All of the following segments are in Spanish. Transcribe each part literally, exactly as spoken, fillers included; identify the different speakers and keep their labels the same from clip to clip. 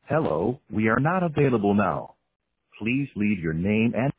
Speaker 1: Hello, we are not available now. Please leave your name and...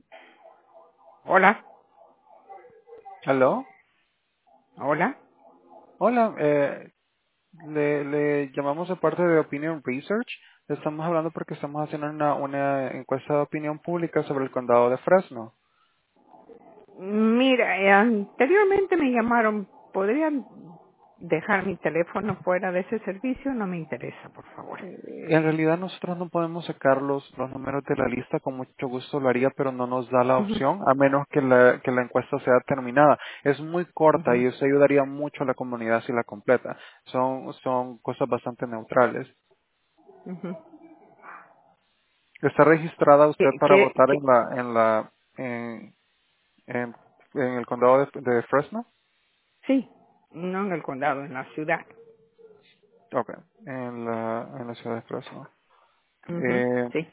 Speaker 2: Hola,
Speaker 3: ¿Aló?
Speaker 2: hola.
Speaker 3: Hola, eh, le, le llamamos de parte de Opinion Research. Le estamos hablando porque estamos haciendo una, una encuesta de opinión pública sobre el condado de Fresno.
Speaker 2: Mira, eh, anteriormente me llamaron. ¿Podrían dejar mi teléfono fuera de ese servicio? No me interesa, por favor.
Speaker 3: Eh, En realidad nosotros no podemos sacar los, los números de la lista, con mucho gusto lo haría, pero no nos da la
Speaker 2: Ujú,
Speaker 3: opción, a menos que la, que la encuesta sea terminada. Es muy corta
Speaker 2: ujú,
Speaker 3: y eso ayudaría mucho a la comunidad si la completa. Son, son cosas bastante neutrales.
Speaker 2: ujú.
Speaker 3: ¿Está registrada usted
Speaker 2: ¿Qué,
Speaker 3: para
Speaker 2: qué,
Speaker 3: votar en
Speaker 2: qué?
Speaker 3: la, en la, en, en, en el condado de, de Fresno?
Speaker 2: Sí, no en el condado, en la ciudad.
Speaker 3: Ok, en la, en la ciudad de Fresno.
Speaker 2: Ujú,
Speaker 3: Eh,
Speaker 2: sí.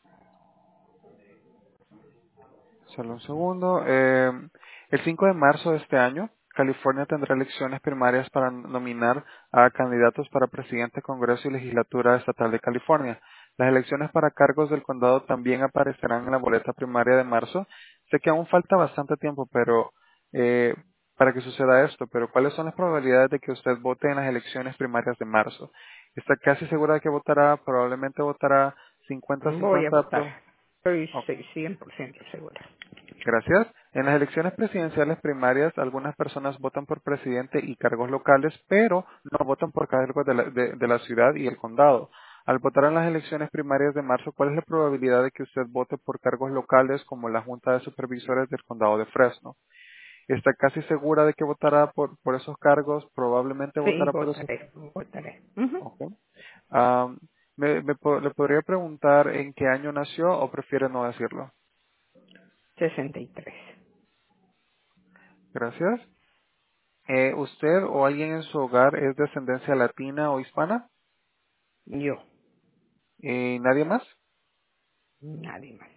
Speaker 3: solo un segundo. Eh, el cinco de marzo de este año, California tendrá elecciones primarias para nominar a candidatos para presidente, Congreso y legislatura estatal de California. Las elecciones para cargos del condado también aparecerán en la boleta primaria de marzo. Sé que aún falta bastante tiempo, pero eh, para que suceda esto, pero ¿cuáles son las probabilidades de que usted vote en las elecciones primarias de marzo? ¿Está casi segura de que votará? Probablemente votará
Speaker 2: Voy a
Speaker 3: cincuenta cincuenta.
Speaker 2: votar. Estoy
Speaker 3: Ok.
Speaker 2: sí, cien por ciento segura.
Speaker 3: Gracias. En las elecciones presidenciales primarias, algunas personas votan por presidente y cargos locales, pero no votan por cargos de la, de- de la ciudad y el condado. Al votar en las elecciones primarias de marzo, ¿cuál es la probabilidad de que usted vote por cargos locales como la Junta de Supervisores del Condado de Fresno? ¿Está casi segura de que votará por, por esos cargos? Probablemente
Speaker 2: Sí,
Speaker 3: votará por esos.
Speaker 2: votaré, votaré. Ujú.
Speaker 3: Ok. Am, me, me po- ¿Le podría preguntar en qué año nació o prefiere no decirlo?
Speaker 2: sesenta y tres.
Speaker 3: Gracias. Eh, ¿Usted o alguien en su hogar es de ascendencia latina o hispana?
Speaker 2: Yo,
Speaker 3: ¿Y nadie más?
Speaker 2: nadie más.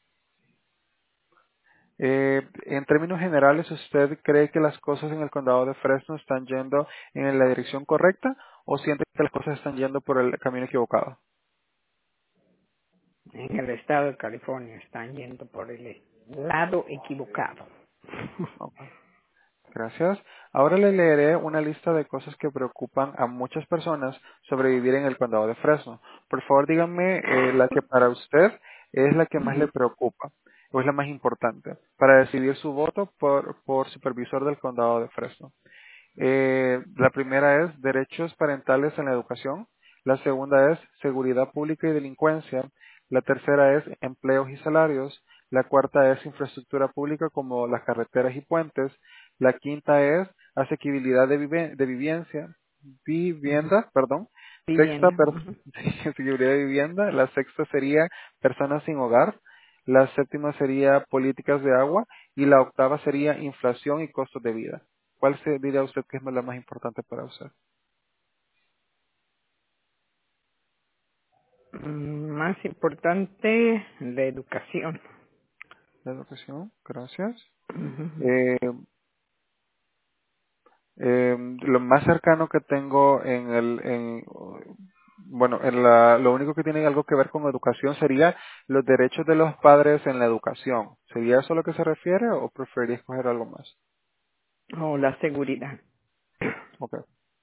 Speaker 3: Eh, en términos generales, ¿usted cree que las cosas en el condado de Fresno están yendo en la dirección correcta o siente que las cosas están yendo por el camino equivocado?
Speaker 2: En el estado de California están yendo por el lado equivocado.
Speaker 3: Ok. Gracias. Ahora le leeré una lista de cosas que preocupan a muchas personas sobre vivir en el condado de Fresno. Por favor, díganme eh, la que para usted es la que más le
Speaker 2: Ujú.
Speaker 3: preocupa o es la más importante para decidir su voto por, por supervisor del condado de Fresno. Eh, la primera es derechos parentales en la educación. La segunda es seguridad pública y delincuencia. La tercera es empleos y salarios. La cuarta es infraestructura pública como las carreteras y puentes. La quinta es asequibilidad de, vive- de vivencia,
Speaker 2: Ujú.
Speaker 3: vivienda, perdón. Sexta,
Speaker 2: Vivienda.
Speaker 3: per-
Speaker 2: Ujú.
Speaker 3: asequibilidad de vivienda. La sexta sería personas sin hogar. La séptima sería políticas de agua. Y la octava sería inflación y costos de vida. ¿Cuál se diría usted que es la más importante para usted?
Speaker 2: Mm, Más importante, la educación.
Speaker 3: La educación, gracias.
Speaker 2: Ujú.
Speaker 3: Eh, eh, lo más cercano que tengo en el, en, bueno, en la, lo único que tiene algo que ver con educación sería los derechos de los padres en la educación. ¿Sería eso a lo que se refiere o preferiría escoger algo más?
Speaker 2: O la seguridad.
Speaker 3: Okay.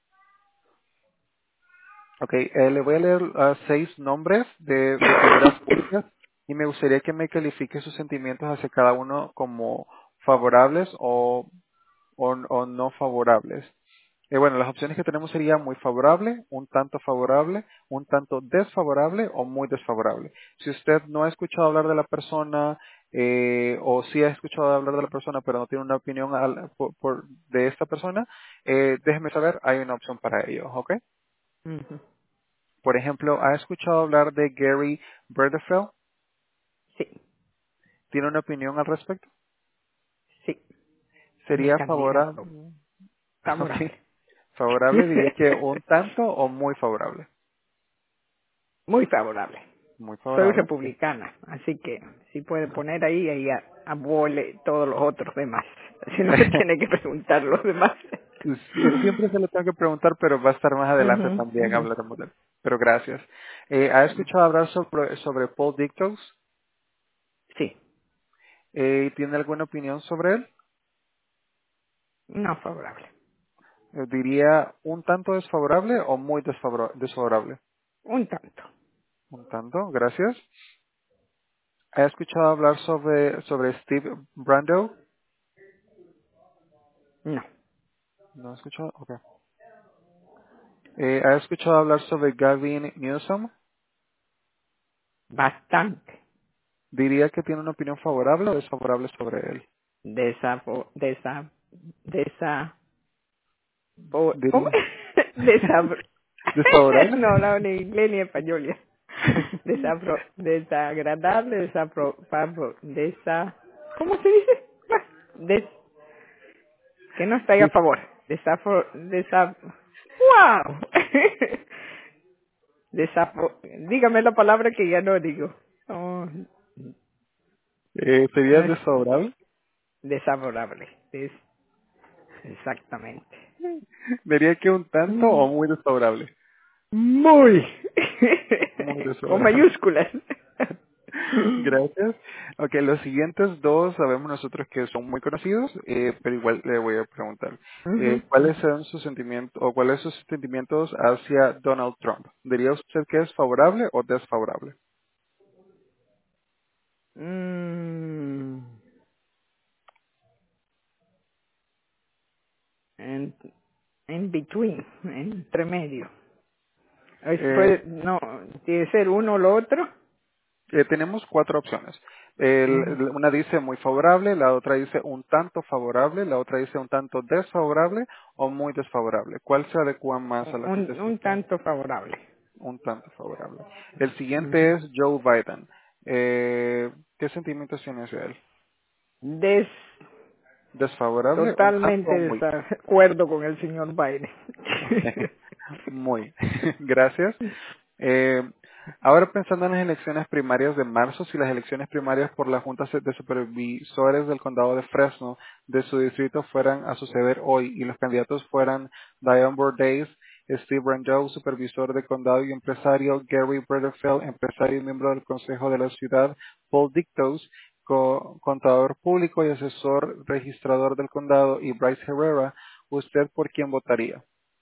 Speaker 3: Okay, eh, le voy a leer ah, seis nombres de, de figuras públicas y me gustaría que me califique sus sentimientos hacia cada uno como favorables o o, o no favorables. Eh, bueno, las opciones que tenemos sería muy favorable, un tanto favorable, un tanto desfavorable o muy desfavorable. Si usted no ha escuchado hablar de la persona eh, o sí ha escuchado hablar de la persona pero no tiene una opinión al- por- por- de esta persona, eh, déjeme saber, hay una opción para ello, ¿ok?
Speaker 2: Ujú.
Speaker 3: Por ejemplo, ¿ha escuchado hablar de Gary Burdefeld?
Speaker 2: Sí,
Speaker 3: ¿Tiene una opinión al respecto?
Speaker 2: sí. Mi
Speaker 3: ¿Sería favorable?
Speaker 2: candidato.
Speaker 3: Ok.
Speaker 2: Favorable.
Speaker 3: Favorable diría que un tanto o muy favorable.
Speaker 2: Muy favorable.
Speaker 3: Muy
Speaker 2: Soy
Speaker 3: favorable. Sí.
Speaker 2: republicana, así que si puede poner ahí, ahí a- abole todos los otros demás. Si no me tiene que preguntar los demás.
Speaker 3: Sí, siempre se lo tengo que preguntar, pero va a estar más adelante
Speaker 2: Ujú,
Speaker 3: también,
Speaker 2: ujú.
Speaker 3: hablaremos de él. Pero gracias. Eh, ¿ha escuchado hablar sobre, sobre Paul Dictos?
Speaker 2: Sí,
Speaker 3: Eh, ¿Tiene alguna opinión sobre él?
Speaker 2: no favorable.
Speaker 3: Eh, diría un tanto desfavorable o muy desfavora- desfavorable.
Speaker 2: Un tanto.
Speaker 3: Un tanto, gracias. ¿Ha escuchado hablar sobre, sobre Steve Brando?
Speaker 2: No,
Speaker 3: ¿No ha escuchado? Ok. Eh, ¿Ha escuchado hablar sobre Gavin Newsom?
Speaker 2: bastante.
Speaker 3: Diría que tiene una opinión favorable o desfavorable sobre él.
Speaker 2: Desafo, desa, desa, po- ¿cómo?
Speaker 3: Diría
Speaker 2: Desabro.
Speaker 3: desfavorable.
Speaker 2: No hablo ni inglés ni español ya. Desapro, desagradable, desapro, pablo, desa, ¿cómo se dice? Bah, Des, que no estoy a
Speaker 3: Des-
Speaker 2: favor. Desafro, desa, wow. Desapro, dígame la palabra que ya no digo. Oh,
Speaker 3: eh, sería
Speaker 2: no es
Speaker 3: desfavorable.
Speaker 2: desfavorable. Es exactamente.
Speaker 3: Diría que un tanto
Speaker 2: Mm,
Speaker 3: o muy desfavorable.
Speaker 2: Muy.
Speaker 3: Muy
Speaker 2: Con
Speaker 3: desfavorable.
Speaker 2: mayúsculas.
Speaker 3: Gracias. Ok, los siguientes dos sabemos nosotros que son muy conocidos, eh, pero igual le voy a preguntar.
Speaker 2: Ujú.
Speaker 3: Eh, ¿Cuáles son sus sentimientos o cuáles son sus sentimientos hacia Donald Trump? ¿Diría usted que es favorable o desfavorable?
Speaker 2: Mm, en, en between, entre medio. Es,
Speaker 3: Eh,
Speaker 2: puede, no, tiene que ser uno o lo otro.
Speaker 3: eh, tenemos cuatro opciones. El-
Speaker 2: Ujú.
Speaker 3: una dice muy favorable, la otra dice un tanto favorable, la otra dice un tanto desfavorable o muy desfavorable. ¿Cuál se adecua más a la
Speaker 2: Un, un
Speaker 3: contestación?
Speaker 2: tanto favorable.
Speaker 3: Un tanto favorable. El siguiente
Speaker 2: Ujú.
Speaker 3: es Joe Biden. Eh, ¿Qué sentimientos tiene hacia él?
Speaker 2: Des,
Speaker 3: ¿Desfavorable? ¿Un tanto
Speaker 2: totalmente
Speaker 3: o muy?
Speaker 2: desacuerdo con el señor Biden.
Speaker 3: Muy. Gracias. Eh, ahora pensando en las elecciones primarias de marzo, si las elecciones primarias por la Junta de Supervisores del Condado de Fresno de su distrito fueran a suceder hoy y los candidatos fueran Diane Bordays, Steve Brando, supervisor de condado y empresario, Gary Brederfeld, empresario y miembro del Consejo de la Ciudad, Paul Dictos, co- contador público y asesor registrador del condado, y Bryce Herrera, ¿usted por quién votaría?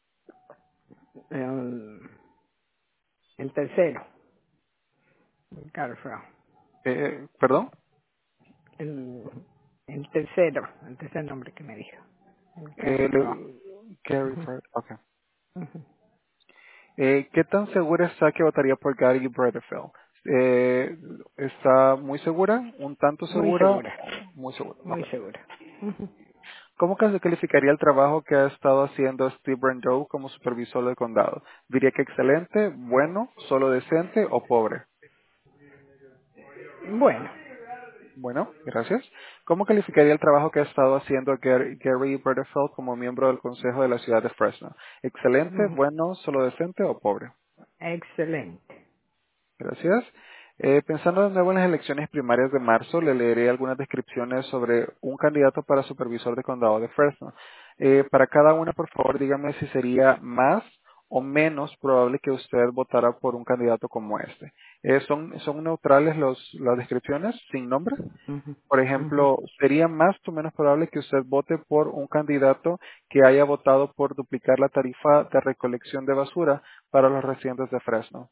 Speaker 2: el, el tercero, Carfrau.
Speaker 3: Eh, ¿Perdón?
Speaker 2: El, el tercero, el tercer nombre que me dijo. El
Speaker 3: Eh,
Speaker 2: Carfrau.
Speaker 3: le- Gary
Speaker 2: Ujú,
Speaker 3: Fred, okay.
Speaker 2: ujú.
Speaker 3: Eh, ¿Qué tan segura está que votaría por Gary Brederfeld? Eh, ¿Está muy segura? ¿Un tanto
Speaker 2: Muy
Speaker 3: segura?
Speaker 2: segura,
Speaker 3: ¿O muy segura?
Speaker 2: muy
Speaker 3: Okay.
Speaker 2: segura. Ujú.
Speaker 3: ¿Cómo que se calificaría el trabajo que ha estado haciendo Steve Brando como supervisor del condado? ¿Diría que excelente, bueno, solo decente o pobre?
Speaker 2: Bueno,
Speaker 3: Bueno, gracias. ¿Cómo calificaría el trabajo que ha estado haciendo Gary, Gary Brederfeld como miembro del Consejo de la Ciudad de Fresno? ¿Excelente,
Speaker 2: ujú.
Speaker 3: bueno, solo decente o pobre?
Speaker 2: Excelente.
Speaker 3: Gracias. Eh, pensando de nuevo en las elecciones primarias de marzo, le leeré algunas descripciones sobre un candidato para supervisor de condado de Fresno. Eh, para cada una, por favor, dígame si sería más o menos probable que usted votara por un candidato como este. Eh, son, son neutrales los, las descripciones, sin nombre.
Speaker 2: Ujú,
Speaker 3: Por
Speaker 2: ujú.
Speaker 3: ejemplo, sería más o menos probable que usted vote por un candidato que haya votado por duplicar la tarifa de recolección de basura para los residentes de Fresno.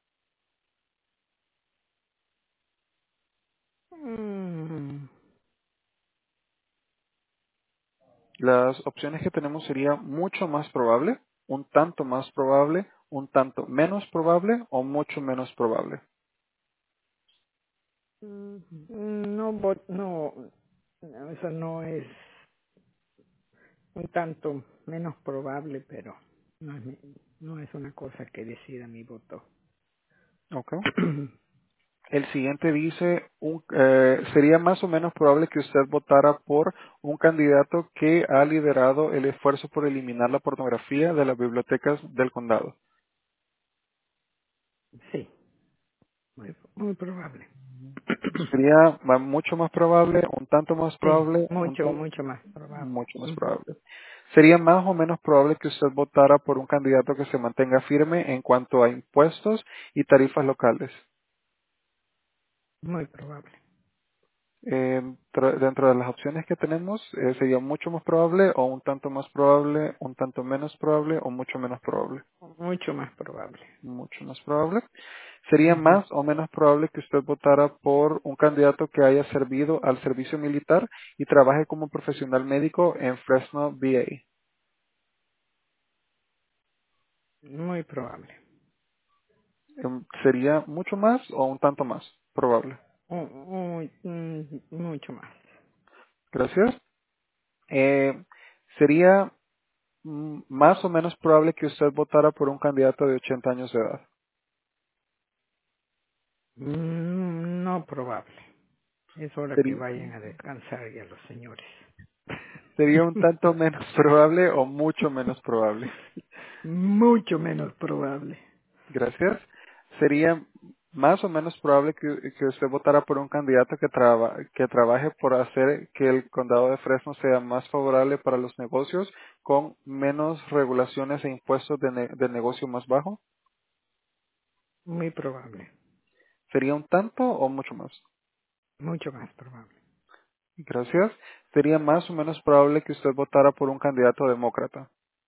Speaker 2: Mm,
Speaker 3: Las opciones que tenemos sería mucho más probable, un tanto más probable, un tanto menos probable o mucho menos probable.
Speaker 2: No, vo- no, eso no es un tanto menos probable, pero no es, mi- no es una cosa que decida mi voto.
Speaker 3: Okay. El siguiente dice, un- eh, sería más o menos probable que usted votara por un candidato que ha liderado el esfuerzo por eliminar la pornografía de las bibliotecas del condado.
Speaker 2: Sí, muy, muy probable.
Speaker 3: Sería ma- mucho más probable, un tanto más
Speaker 2: Sí,
Speaker 3: probable, un
Speaker 2: mucho,
Speaker 3: tan-
Speaker 2: mucho más probable.
Speaker 3: mucho más
Speaker 2: Ujú.
Speaker 3: probable. ¿Sería más o menos probable que usted votara por un candidato que se mantenga firme en cuanto a impuestos y tarifas locales?
Speaker 2: Muy probable.
Speaker 3: Eh, tra- dentro de las opciones que tenemos, eh, ¿sería mucho más probable o un tanto más probable, un tanto menos probable o mucho menos probable?
Speaker 2: Mucho más probable.
Speaker 3: Mucho más probable. ¿Sería
Speaker 2: Ujú.
Speaker 3: más o menos probable que usted votara por un candidato que haya servido al servicio militar y trabaje como profesional médico en Fresno, V A?
Speaker 2: Muy probable.
Speaker 3: Em, ¿Sería mucho más o un tanto más probable?
Speaker 2: Mu- muy- mm, mucho más.
Speaker 3: Gracias. Eh, ¿Sería mm, más o menos probable que usted votara por un candidato de ochenta años de edad?
Speaker 2: Mm, No probable. Es hora que
Speaker 3: Sería,
Speaker 2: vayan a descansar ya los señores.
Speaker 3: sería un tanto menos probable o mucho menos probable.
Speaker 2: Mucho menos probable.
Speaker 3: Gracias. Sería más o menos probable que, que usted votara por un candidato que, traba- que trabaje por hacer que el condado de Fresno sea más favorable para los negocios con menos regulaciones e impuestos de, ne- de negocio más bajo.
Speaker 2: Muy probable.
Speaker 3: ¿Sería un tanto o mucho más?
Speaker 2: Mucho más probable.
Speaker 3: Gracias. Sería más o menos probable que usted votara por un candidato demócrata.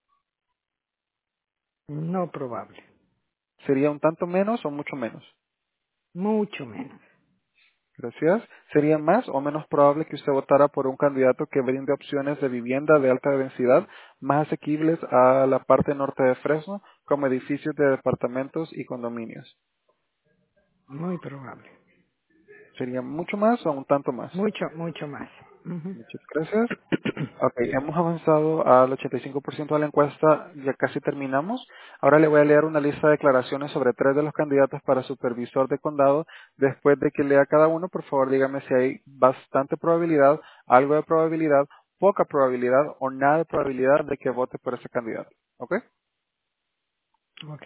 Speaker 2: No probable.
Speaker 3: ¿Sería un tanto menos o mucho menos?
Speaker 2: Mucho menos.
Speaker 3: Gracias. ¿Sería más o menos probable que usted votara por un candidato que brinde opciones de vivienda de alta densidad más asequibles a la parte norte de Fresno, como edificios de departamentos y condominios?
Speaker 2: Muy probable.
Speaker 3: ¿Sería mucho más o un tanto más?
Speaker 2: Mucho, mucho más. Ujú.
Speaker 3: Muchas gracias. Ok, hemos avanzado al ochenta y cinco por ciento de la encuesta, ya casi terminamos. Ahora le voy a leer una lista de declaraciones sobre tres de los candidatos para supervisor de condado. Después de que lea cada uno, por favor dígame si hay bastante probabilidad, algo de probabilidad, poca probabilidad o nada de probabilidad de que vote por ese candidato. ¿Ok?
Speaker 2: Ok.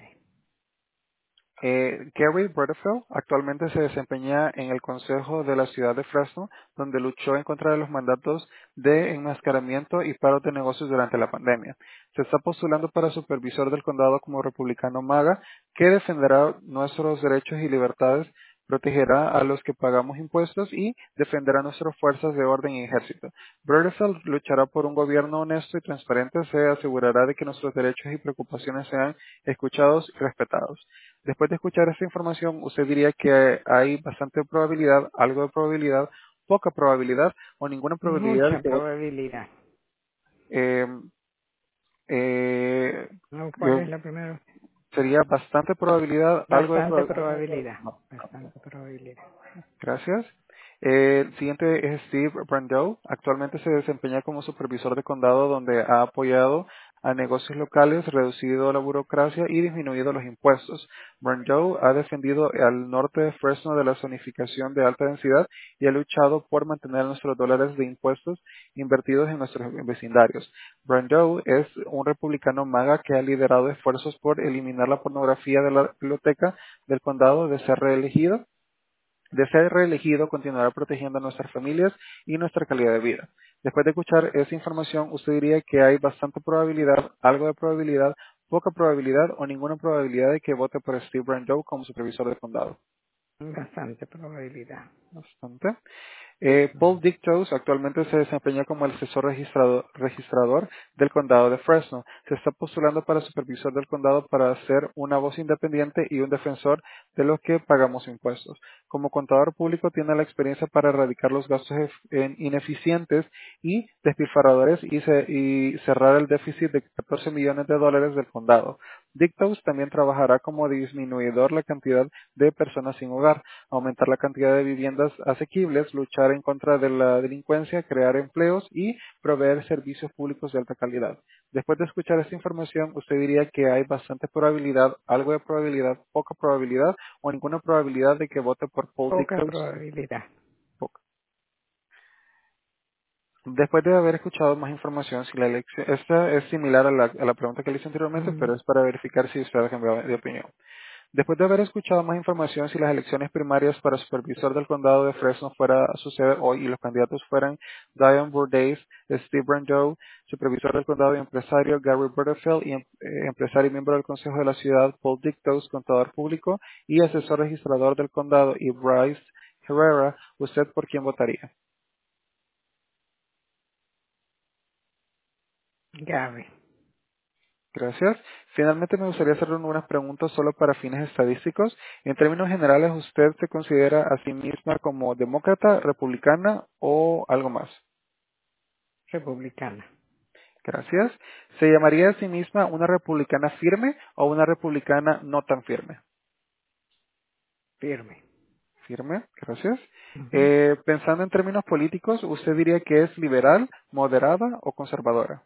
Speaker 3: Eh, Gary Butterfield actualmente se desempeña en el Consejo de la Ciudad de Fresno, donde luchó en contra de los mandatos de enmascaramiento y paros de negocios durante la pandemia. Se está postulando para supervisor del condado como republicano MAGA, que defenderá nuestros derechos y libertades, protegerá a los que pagamos impuestos y defenderá nuestras fuerzas de orden y ejército. Butterfield luchará por un gobierno honesto y transparente, se asegurará de que nuestros derechos y preocupaciones sean escuchados y respetados. Después de escuchar esta información, usted diría que hay bastante probabilidad, algo de probabilidad, poca probabilidad o ninguna probabilidad de
Speaker 2: Mucha
Speaker 3: que
Speaker 2: probabilidad.
Speaker 3: eh, eh,
Speaker 2: No, ¿cuál es
Speaker 3: eh,
Speaker 2: la primera?
Speaker 3: sería bastante probabilidad, algo de
Speaker 2: Bastante
Speaker 3: probabilidad.
Speaker 2: probabilidad. Bastante probabilidad.
Speaker 3: Gracias. Eh, el siguiente es Steve Brandau. Actualmente se desempeña como supervisor de condado donde ha apoyado a negocios locales, reducido la burocracia y disminuido los impuestos. Brandau ha defendido al norte de Fresno de la zonificación de alta densidad y ha luchado por mantener nuestros dólares de impuestos invertidos en nuestros vecindarios. Brandau es un republicano MAGA que ha liderado esfuerzos por eliminar la pornografía de la biblioteca del condado de ser reelegido. De ser reelegido, continuará protegiendo a nuestras familias y nuestra calidad de vida. Después de escuchar esa información, usted diría que hay bastante probabilidad, algo de probabilidad, poca probabilidad o ninguna probabilidad de que vote por Steve Brandau como supervisor de condado.
Speaker 2: Bastante probabilidad.
Speaker 3: Bastante. Eh,
Speaker 2: Ujú.
Speaker 3: Paul Dictos actualmente se desempeña como el asesor registrado- registrador del condado de Fresno. Se está postulando para supervisor del condado para ser una voz independiente y un defensor de los que pagamos impuestos. Como contador público tiene la experiencia para erradicar los gastos ef- en- ineficientes y despilfarradores y, ce- y cerrar el déficit de catorce millones de dólares del condado. Dictos también trabajará como disminuidor la cantidad de personas sin hogar, aumentar la cantidad de viviendas asequibles, luchar en contra de la delincuencia, crear empleos y proveer servicios públicos de alta calidad. Después de escuchar esta información, usted diría que hay bastante probabilidad, algo de probabilidad, poca probabilidad o ninguna probabilidad de que vote por Paul
Speaker 2: Poca
Speaker 3: Dictos.
Speaker 2: probabilidad.
Speaker 3: Poca. Después de haber escuchado más información, si la elección, esta es similar a la, a la pregunta que le hice anteriormente,
Speaker 2: Ujú.
Speaker 3: pero es para verificar si usted ha cambiado de opinión. Después de haber escuchado más información, si las elecciones primarias para supervisor del condado de Fresno fuera a suceder hoy y los candidatos fueran Diane Bourdain, Steve Brando, supervisor del condado y empresario Gary Butterfield, y em- eh, empresario y miembro del consejo de la ciudad Paul Dictos, contador público y asesor registrador del condado, y Bryce Herrera, ¿usted por quién votaría?
Speaker 2: Gary.
Speaker 3: Gracias. Finalmente me gustaría hacerle unas preguntas solo para fines estadísticos. En términos generales, ¿usted se considera a sí misma como demócrata, republicana o algo más?
Speaker 2: Republicana.
Speaker 3: Gracias. ¿Se llamaría a sí misma una republicana firme o una republicana no tan firme?
Speaker 2: Firme.
Speaker 3: Firme, gracias.
Speaker 2: Ujú.
Speaker 3: Eh, pensando en términos políticos, ¿usted diría que es liberal, moderada o conservadora?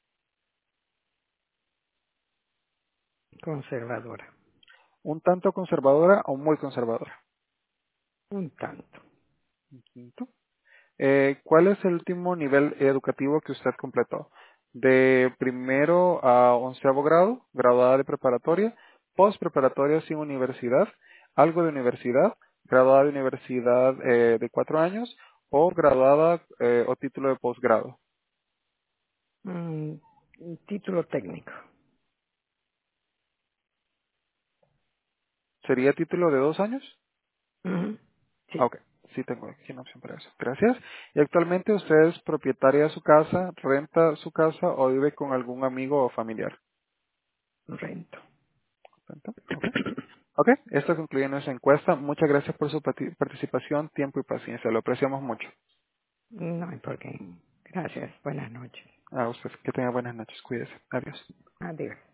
Speaker 2: Conservadora.
Speaker 3: ¿Un tanto conservadora o muy conservadora?
Speaker 2: Un tanto.
Speaker 3: Quinto. Eh, ¿Cuál es el último nivel educativo que usted completó? ¿De primero a onceavo grado, graduada de preparatoria, post preparatoria sin universidad, algo de universidad, graduada de universidad eh, de cuatro años o graduada eh, o título de posgrado?
Speaker 2: Mm, un título técnico.
Speaker 3: ¿Sería título de dos años?
Speaker 2: Ujú.
Speaker 3: Ah,
Speaker 2: Sí,
Speaker 3: ok, sí tengo aquí una opción para eso. Gracias. ¿Y actualmente usted es propietaria de su casa, renta su casa o vive con algún amigo o familiar?
Speaker 2: rento.
Speaker 3: Renta, ok. Ok, esto concluye nuestra encuesta. Muchas gracias por su parti- participación, tiempo y paciencia. Lo apreciamos mucho.
Speaker 2: No hay por qué. Gracias. Buenas noches.
Speaker 3: A usted, que tenga buenas noches. Cuídese. Adiós.
Speaker 2: Adiós.